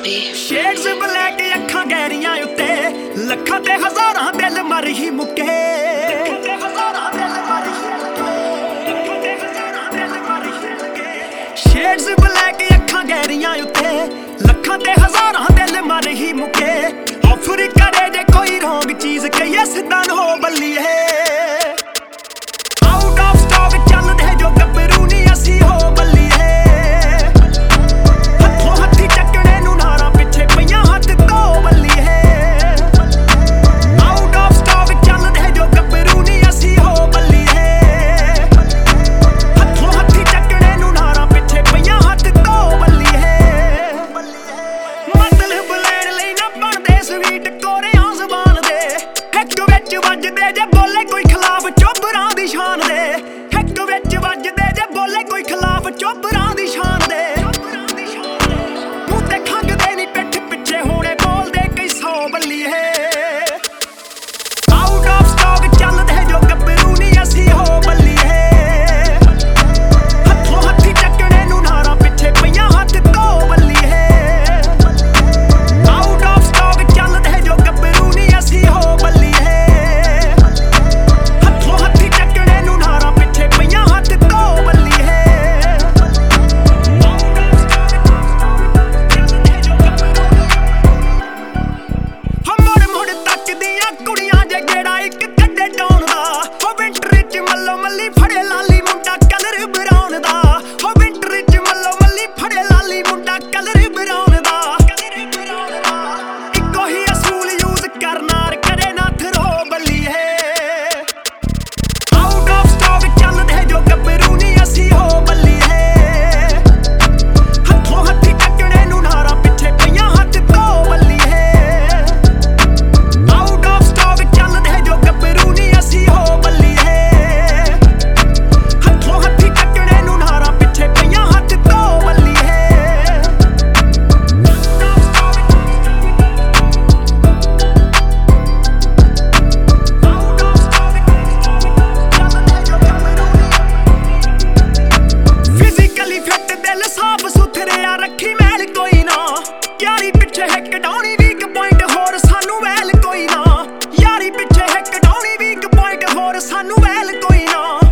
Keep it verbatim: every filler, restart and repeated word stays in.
baby shades black ਅੱਖਾਂ ਗਹਿਰੀਆਂ ਉੱਤੇ ਲੱਖਾਂ ਤੇ ਹਜ਼ਾਰਾਂ ਦਿਲ ਮਰ ਹੀ ਮੁੱਕੇ ਸ਼ੇਡਸ ਬਲੈਕ ਅੱਖਾਂ ਗਹਿਰੀਆਂ ਉੱਤੇ ਲੱਖਾਂ ਤੇ ਹਜ਼ਾਰਾਂ ਦਿਲ ਮਰ ਹੀ ਮੁੱਕੇ ਆਫਰ ਕਰੇ ਜੇ ਕੋਈ ਰੋਂਗ ਚੀਜ਼ ਕਹੀਏ ਸਿੱਧਾ ਨਾ ਹੋ ਬੱਲੀਏ ਆਊਟ ਆਫ ਸਟਾਕ ਚੱਲਦੇ ਜੋ ਗੱਭਰੂ ਨਹੀਂ ਅਸੀਂ ਹੋ ਬੱਲੀਏ ਹੱਥੋਂ ਹੱਥੀ ਚੱਕਣੇ ਨੂੰ ਨਾਰਾਂ ਪਿੱਛੇ ਪਈਆਂ ਹੱਥ ਧੋ ਬੱਲੀਏ ਆਊਟ ਆਫ ਸਟਾਕ ਚੱਲਦੇ ਜੋ ਗੱਭਰੂ ਨਹੀਂ ਅਸੀਂ ਹੋ ਬੱਲੀਏ ਹੱਥੋਂ ਹੱਥੀ ਚੱਕਣੇ ਨੂੰ ਨਾਰਾਂ ਪਿੱਛੇ ਪਈਆਂ ਹੱਥ ਧੋ ਬੱਲੀਏ ਮਤਲਬ ਲੈਣ ਲਈ ਨਾ ਬਣਦੇ ਸਵੀਟ ਕੋਰਿਆਂ ਜ਼ਬਾਨ ਦੇ ਇੱਕ ਵਿੱਚ ਵੱਜਦੇ ਜੇ ਬੋਲੇ ਕੋਈ ਖਿਲਾਫ ਚੋਬਰਾਂ ਦੀ ਸ਼ਾਨ ਦੇ ਇੱਕ ਵਿੱਚ ਵੱਜਦੇ ਜੇ ਬੋਲੇ ਕੋਈ ਖਿਲਾਫ ਚੋਬਰਾਂ ਦੀ ਸ਼ਾਨ ਦੇ ਮੂੰਹ ਤੇ ਖੰਗਦੇ ਨਹੀਂ ਪਿੱਠ ਪਿੱਛੇ ਹੋਣੇ ਬੋਲਦੇ ਕਈ ਸੌ ਬੱਲੀਏ ਆਊਟ ਆਫ ਸਟਾਕ ਚੱਲਦੇ ਜੋ ਗੱਭਰੂ ਨਹੀਂ ਅਸੀਂ ਹੋ ਬੱਲੀਏ ਹੱਥੋਂ ਹੱਥੀ ਚੱਕਣੇ ਨੂੰ ਨਾਰਾਂ ਪਿੱਛੇ ਪਈਆਂ ਹੱਥ ਧੋ ਬੱਲੀਏ ਆਊਟ ਆਫ ਸਟਾਕ ਚੱਲਦੇ ਜੋ ਗੱਭਰੂ ਨਹੀਂ ਅਸੀਂ ਹੋ ਬੱਲੀਏ ਹੱਥੋਂ ਹੱਥੀ ਚੱਕਣੇ ਨੂੰ ਨਾਰਾਂ ਪਿੱਛੇ ਪਈਆਂ ਹੱਥ ਧੋ ਬੱਲੀਏ ਮੁੜ ਮੁੜ ਤੱਕਦੀਆਂ ਕੁੜੀਆਂ ਜੇ ਗੇੜਾ ਇੱਕ ਕੱਢੇ ਡਾਉਣ ਦਾ ਹੋ ਵਿੰਟਰ ਚ ਮੱਲੋ ਮੱਲੀ ਫੜੇ ਲਾਲੀ ਮੁੰਡਾ ਕਲਰ ਬਰਾਉਨ ਦਾ ਹੋ ਵਿੰਟਰ ਚ ਮੱਲੋ ਮੱਲੀ ਫੜੇ ਲਾਲੀ ਮੁੰਡਾ ਕਲਰ ਬਰਾਉਨ ਦਾ ਇੱਕੋ ਹੀ ਅਸੂਲ ਯੂਜ਼ ਕਰਨਾ ਕਰੇ ਨਾ ਥਰੋ ਬੱਲੀਏ ਆਊਟ ਆਫ ਸਟਾਕ ਚੱਲਦੇ ਜੋ ਗੱਭਰੂ ਨਹੀਂ ਅਸੀਂ ਹੋ ਬੱਲੀਏ ਹੱਥੋਂ ਹੱਥੀ ਚੱਕਣੇ ਨੂੰ ਨਾਰਾਂ ਪਿੱਛੇ ਪਈਆਂ ਹੱਥ ਧੋ ਬੱਲੀਏ ਆਊਟ ਆਫ ਸਟਾਕ ਚੱਲਦੇ ਜੋ ਗੱਭਰੂ ਨਹੀਂ ਅਸੀਂ ਹੋ ਬੱਲੀਏ ਹੱਥੋਂ ਹੱਥੀ ਚੱਕਣੇ ਨੂੰ ਨਾਰਾਂ ਪਿੱਛੇ ਪਈਆਂ ਹੱਥ ਧੋ ਬੱਲੀਏ ਫਿਜ਼ੀਕਲੀ ਫਿੱਟ ਦਿਲ ਸਾਫ ਸੁਥਰਿਆ ਰੱਖੀ ਮੈਲ ਕੋਈ ਨਾ ਯਾਰੀ ਪਿੱਛੇ ਹਿੱਕ ਡਾਉਣੀ ਵੀਕ ਪੁਆਇੰਟ ਹੋਰ ਸਾਨੂੰ ਵੈਲ ਕੋਈ ਨਾ ਯਾਰੀ ਪਿੱਛੇ ਹਿੱਕ ਡਾਉਣੀ ਵੀਕ ਪੁਆਇੰਟ ਹੋਰ ਸਾਨੂੰ ਵੈਲ ਕੋਈ ਨਾ